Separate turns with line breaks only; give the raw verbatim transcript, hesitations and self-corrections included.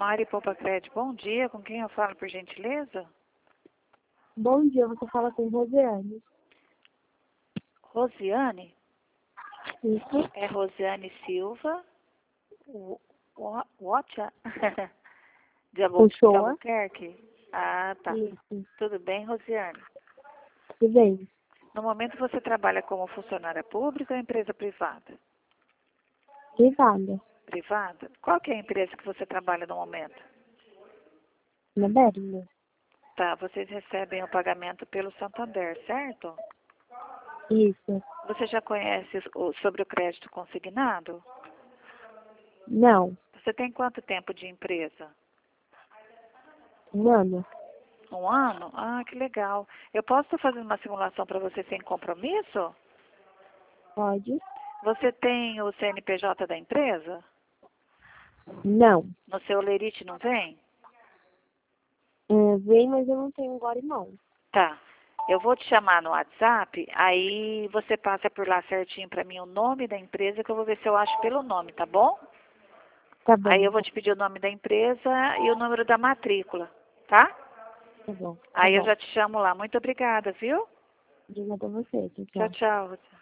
Mari Poupa Crédito, bom dia. Com quem eu falo, por gentileza?
Bom dia, você fala com Rosiane.
Rosiane?
Isso.
É Rosiane Silva. Watcha? De Albu- de
Uchoa.
Albuquerque? Ah, tá.
Isso.
Tudo bem, Rosiane?
Tudo bem.
No momento você trabalha como funcionária pública ou empresa privada?
Privada.
Privada? Qual que é a empresa que você trabalha no momento?
Na Beringa.
Tá, vocês recebem o pagamento pelo Santander, certo?
Isso.
Você já conhece o- sobre o crédito consignado?
Não.
Você tem quanto tempo de empresa?
Um ano.
Um ano? Ah, que legal. Eu posso estar fazendo uma simulação para você sem compromisso?
Pode?
Você tem o C N P J da empresa?
Não.
No seu lerite não vem?
É, vem, mas eu não tenho agora não.
Tá. Eu vou te chamar no WhatsApp, aí você passa por lá certinho para mim o nome da empresa, que eu vou ver se eu acho pelo nome, tá bom?
Tá bom.
Aí eu vou te pedir o nome da empresa e o número da matrícula, tá?
Tá bom. Tá
Aí eu
bom.
já te chamo lá. Muito obrigada, viu?
Obrigada a você. Tchau,
Tchau,
tchau.
tchau.